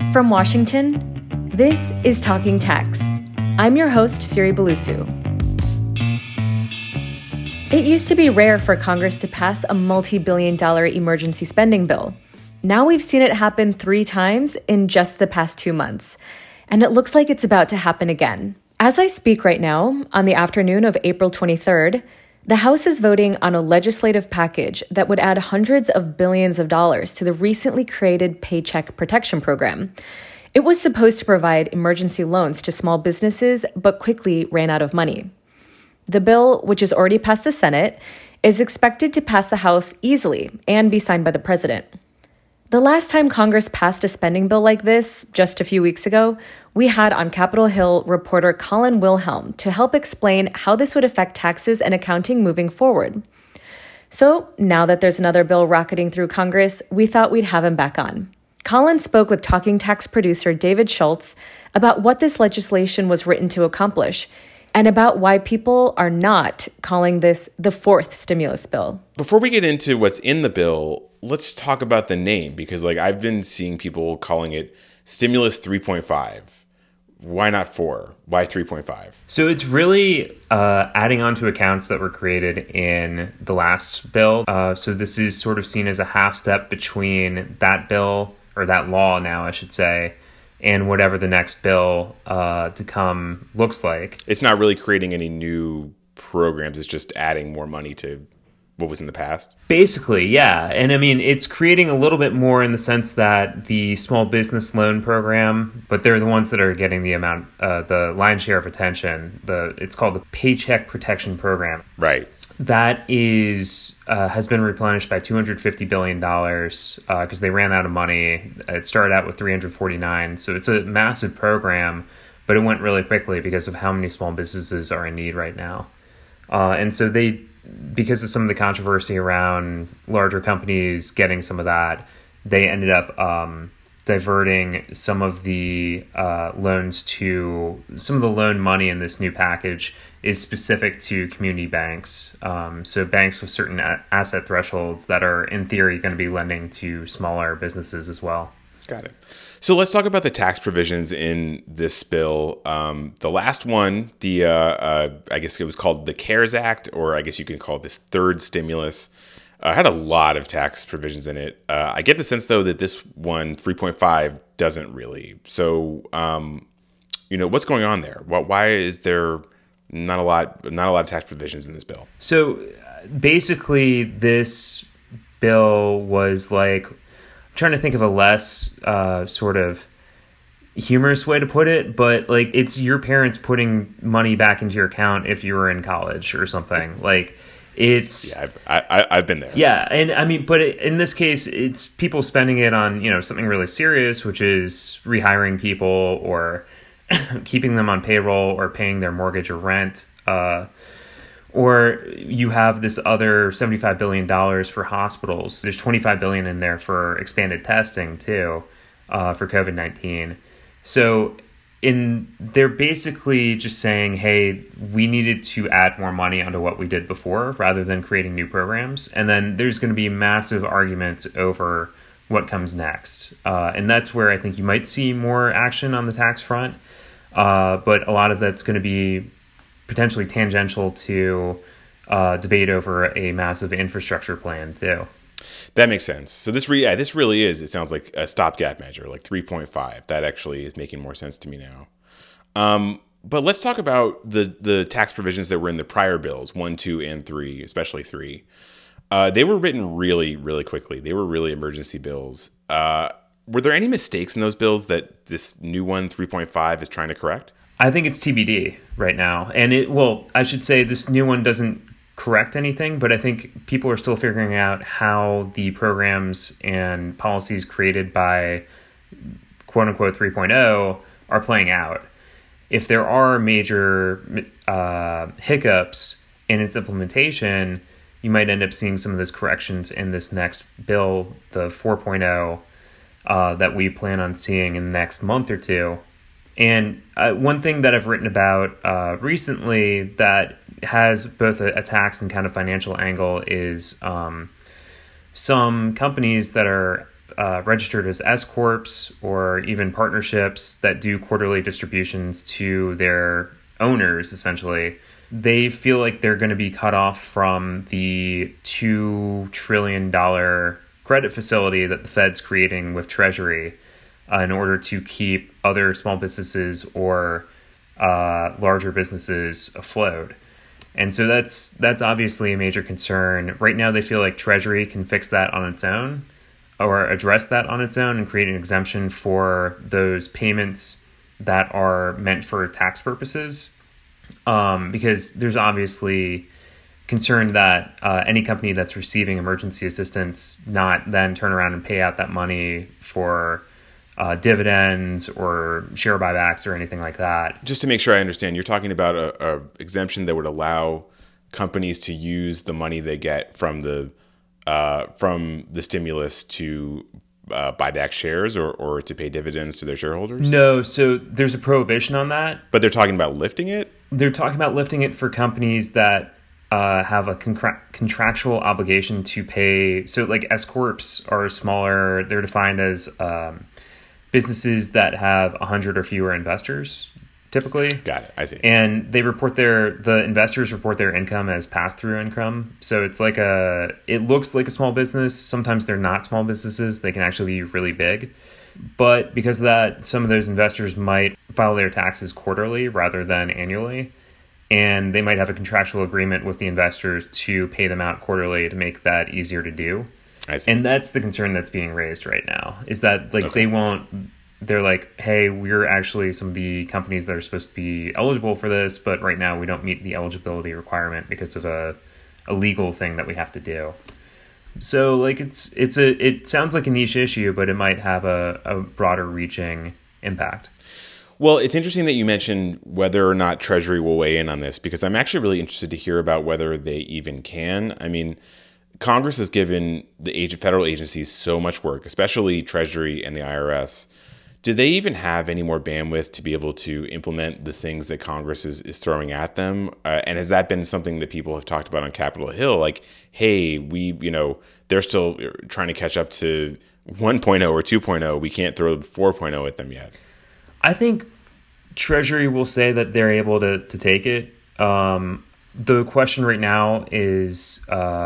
From Washington, this is Talking Tax. I'm your host, Siri Belusu. It used to be rare for Congress to pass a multi-billion-dollar emergency spending bill. Now we've seen it happen 3 times in just the past 2 months, and it looks like it's about to happen again. As I speak right now, on the afternoon of April 23rd, the House is voting on a legislative package that would add hundreds of billions of dollars to the recently created Paycheck Protection Program. It was supposed to provide emergency loans to small businesses, but quickly ran out of money. The bill, which has already passed the Senate, is expected to pass the House easily and be signed by the president. The last time Congress passed a spending bill like this, just a few weeks ago, we had on Capitol Hill reporter Colin Wilhelm to help explain how this would affect taxes and accounting moving forward. So now that there's another bill rocketing through Congress, we thought we'd have him back on. Colin spoke with Talking Tax producer David Schultz about what this legislation was written to accomplish and about why people are not calling this the 4th stimulus bill. Before we get into what's in the bill, let's talk about the name, because I've been seeing people calling it Stimulus 3.5. Why not 4? Why 3.5? So it's really adding on to accounts that were created in the last bill. So this is sort of seen as a half step between that bill, or that law now, I should say, and whatever the next bill to come looks like. It's not really creating any new programs. It's just adding more money to what was in the past. Basically, yeah. And I mean, it's creating a little bit more in the sense that the small business loan program, but they're the ones that are getting the amount, the lion's share of attention. It's called the Paycheck Protection Program. Right. That is has been replenished by $250 billion because they ran out of money. It started out with 349. So it's a massive program, but it went really quickly because of how many small businesses are in need right now. And so because of some of the controversy around larger companies getting some of that, they ended up diverting some of the loans to some of the loan money in this new package is specific to community banks. So banks with certain asset thresholds that are in theory going to be lending to smaller businesses as well. Got it. So let's talk about the tax provisions in this bill. The last one, I guess it was called the CARES Act, or I guess you can call it this third stimulus, had a lot of tax provisions in it. I get the sense, though, that this one, 3.5, doesn't really. So, what's going on there? Why is there not a lot of tax provisions in this bill? So basically, this bill was like, I'm trying to think of a less sort of humorous way to put it, but it's your parents putting money back into your account if you were in college or something. I've been there. Yeah, and I mean, but in this case, it's people spending it on something really serious, which is rehiring people or keeping them on payroll or paying their mortgage or rent. Or you have this other $75 billion for hospitals. There's $25 billion in there for expanded testing too, for COVID-19. So they're basically just saying, hey, we needed to add more money onto what we did before rather than creating new programs. And then there's going to be massive arguments over what comes next. And that's where I think you might see more action on the tax front. But a lot of that's going to be potentially tangential to debate over a massive infrastructure plan too. That makes sense. So this really is, it sounds like a stopgap measure, like 3.5. That actually is making more sense to me now. But let's talk about the tax provisions that were in the prior bills, 1, 2, and 3, especially 3. They were written really, really quickly. They were really emergency bills. Were there any mistakes in those bills that this new one, 3.5, is trying to correct? I think it's TBD right now. And I should say this new one doesn't correct anything, but I think people are still figuring out how the programs and policies created by quote unquote 3.0 are playing out. If there are major hiccups in its implementation, you might end up seeing some of those corrections in this next bill, the 4.0, that we plan on seeing in the next month or two. And one thing that I've written about recently that has both a tax and kind of financial angle is some companies that are registered as S corps or even partnerships that do quarterly distributions to their owners, essentially, they feel like they're going to be cut off from the $2 trillion credit facility that the Fed's creating with Treasury in order to keep other small businesses or larger businesses afloat. And so that's obviously a major concern. Right now, they feel like Treasury can fix that on its own or address that on its own and create an exemption for those payments that are meant for tax purposes. Because there's obviously concern that any company that's receiving emergency assistance not then turn around and pay out that money for dividends or share buybacks or anything like that. Just to make sure I understand, you're talking about a exemption that would allow companies to use the money they get from the stimulus to buy back shares or to pay dividends to their shareholders? No, so there's a prohibition on that. But they're talking about lifting it? They're talking about lifting it for companies that have a contractual obligation to pay. So like S corps are smaller. They're defined as businesses that have 100 or fewer investors, typically. Got it. I see. And they report the investors report their income as pass-through income. So it's like it looks like a small business. Sometimes they're not small businesses. They can actually be really big. But because of that, some of those investors might file their taxes quarterly rather than annually. And they might have a contractual agreement with the investors to pay them out quarterly to make that easier to do. I see. And that's the concern that's being raised right now, is that they're like, hey, we're actually some of the companies that are supposed to be eligible for this, but right now we don't meet the eligibility requirement because of a legal thing that we have to do. So like it sounds like a niche issue, but it might have a broader reaching impact. Well, it's interesting that you mentioned whether or not Treasury will weigh in on this, because I'm actually really interested to hear about whether they even can. I mean, Congress has given the federal agencies so much work, especially Treasury and the IRS. Do they even have any more bandwidth to be able to implement the things that Congress is throwing at them? And has that been something that people have talked about on Capitol Hill? Like, hey, they're still trying to catch up to 1.0 or 2.0. We can't throw 4.0 at them yet. I think Treasury will say that they're able to take it. The question right now is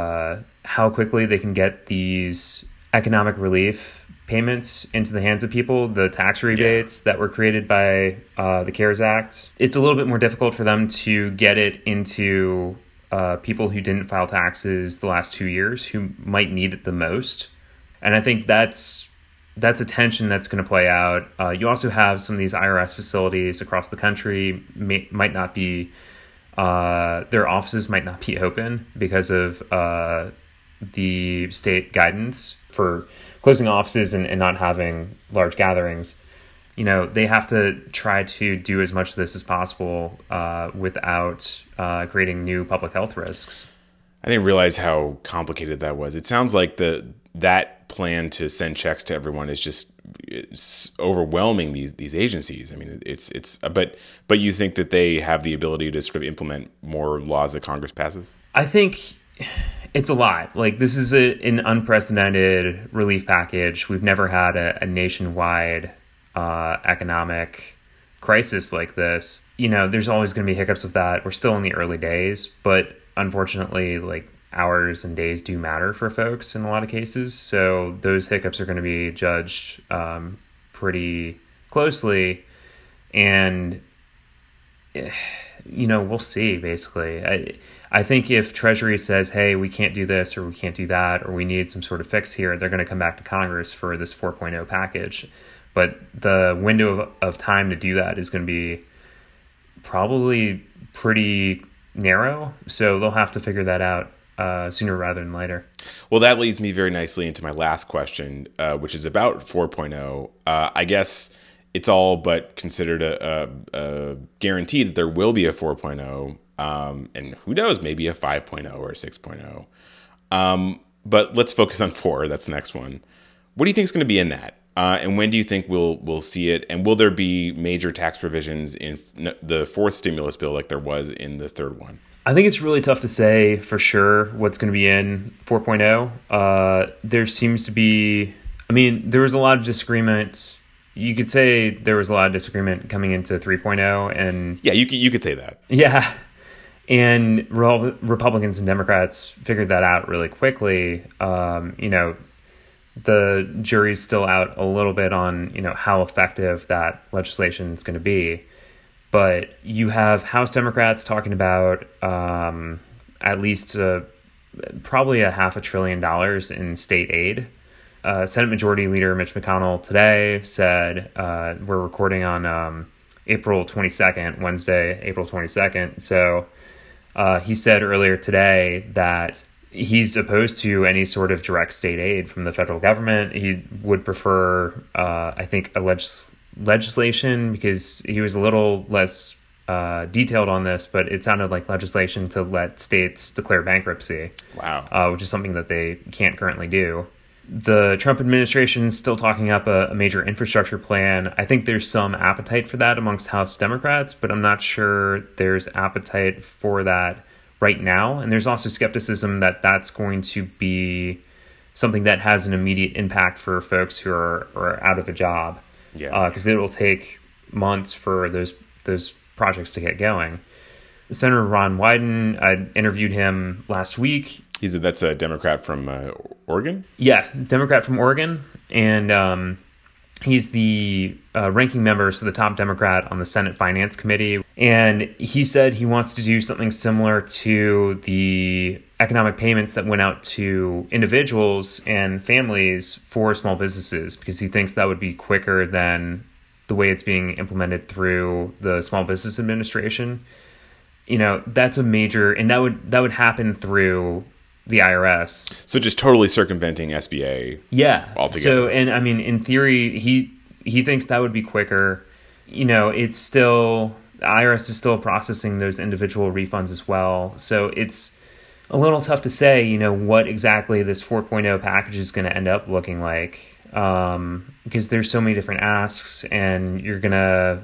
how quickly they can get these economic relief payments into the hands of people, the tax rebates that were created by the CARES Act. It's a little bit more difficult for them to get it into people who didn't file taxes the last 2 years who might need it the most. And I think that's a tension that's going to play out. You also have some of these IRS facilities across the country might not be, their offices might not be open because of the state guidance for closing offices and not having large gatherings. You know, they have to try to do as much of this as possible without creating new public health risks. I didn't realize how complicated that was. It sounds like that plan to send checks to everyone is it's overwhelming these agencies. I mean, but you think that they have the ability to sort of implement more laws that Congress passes? I think it's a lot. Like, this is an unprecedented relief package. We've never had a nationwide economic crisis like this. You know, there's always going to be hiccups with that. We're still in the early days, but unfortunately, like, hours and days do matter for folks in a lot of cases. So those hiccups are going to be judged pretty closely. And, you know, we'll see, basically. I think if Treasury says, hey, we can't do this or we can't do that or we need some sort of fix here, they're going to come back to Congress for this 4.0 package. But the window of time to do that is going to be probably pretty narrow. So they'll have to figure that out sooner rather than later. Well, that leads me very nicely into my last question, which is about 4.0. I guess it's all but considered a guarantee that there will be a 4.0. And who knows, maybe a 5.0 or a 6.0. But let's focus on 4. That's the next one. What do you think is going to be in that? And when do you think we'll see it? And will there be major tax provisions in the fourth stimulus bill like there was in the third one? I think it's really tough to say for sure what's going to be in 4.0. There seems to be I mean, there was a lot of disagreement. You could say there was a lot of disagreement coming into 3.0, and yeah, you could say that. Yeah, and Republicans and Democrats figured that out really quickly. The jury's still out a little bit on, how effective that legislation is going to be. But you have House Democrats talking about at least probably $500 billion in state aid. Senate Majority Leader Mitch McConnell today said, we're recording on April 22nd, Wednesday, April 22nd. So he said earlier today that he's opposed to any sort of direct state aid from the federal government. He would prefer, I think, a legislation, because he was a little less detailed on this, but it sounded like legislation to let states declare bankruptcy. Wow. Which is something that they can't currently do. The Trump administration is still talking up a major infrastructure plan. I think there's some appetite for that amongst House Democrats, but I'm not sure there's appetite for that right now. And there's also skepticism that that's going to be something that has an immediate impact for folks who are out of a job. Yeah. Because it will take months for those projects to get going. Senator Ron Wyden, I interviewed him last week. That's a Democrat from Oregon? Yeah, Democrat from Oregon. And he's the ranking member, so the top Democrat on the Senate Finance Committee. And he said he wants to do something similar to the economic payments that went out to individuals and families for small businesses, because he thinks that would be quicker than the way it's being implemented through the Small Business Administration. That's a major, and that would happen through the IRS. So just totally circumventing SBA. Yeah. Altogether. So, and I mean, in theory, he thinks that would be quicker. It's still, the IRS is still processing those individual refunds as well. So it's a little tough to say, what exactly this 4.0 package is going to end up looking like. Because there's so many different asks, and you're going to,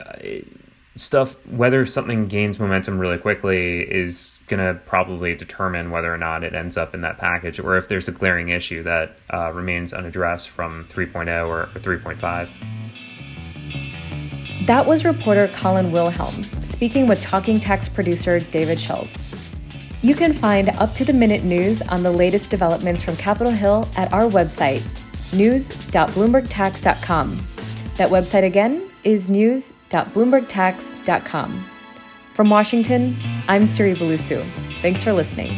whether something gains momentum really quickly is going to probably determine whether or not it ends up in that package, or if there's a glaring issue that remains unaddressed from 3.0 or 3.5. That was reporter Colin Wilhelm speaking with Talking Tax producer David Schultz. You can find up-to-the-minute news on the latest developments from Capitol Hill at our website, news.bloombergtax.com. That website again is news.bloombergtax.com. From Washington, I'm Siri Balusu. Thanks for listening.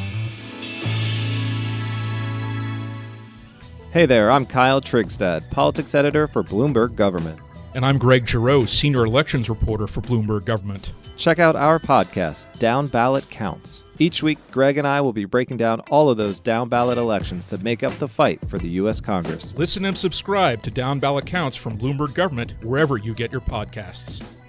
Hey there, I'm Kyle Trigstad, politics editor for Bloomberg Government. And I'm Greg Giroux, senior elections reporter for Bloomberg Government. Check out our podcast, Down Ballot Counts. Each week, Greg and I will be breaking down all of those down-ballot elections that make up the fight for the U.S. Congress. Listen and subscribe to Down Ballot Counts from Bloomberg Government wherever you get your podcasts.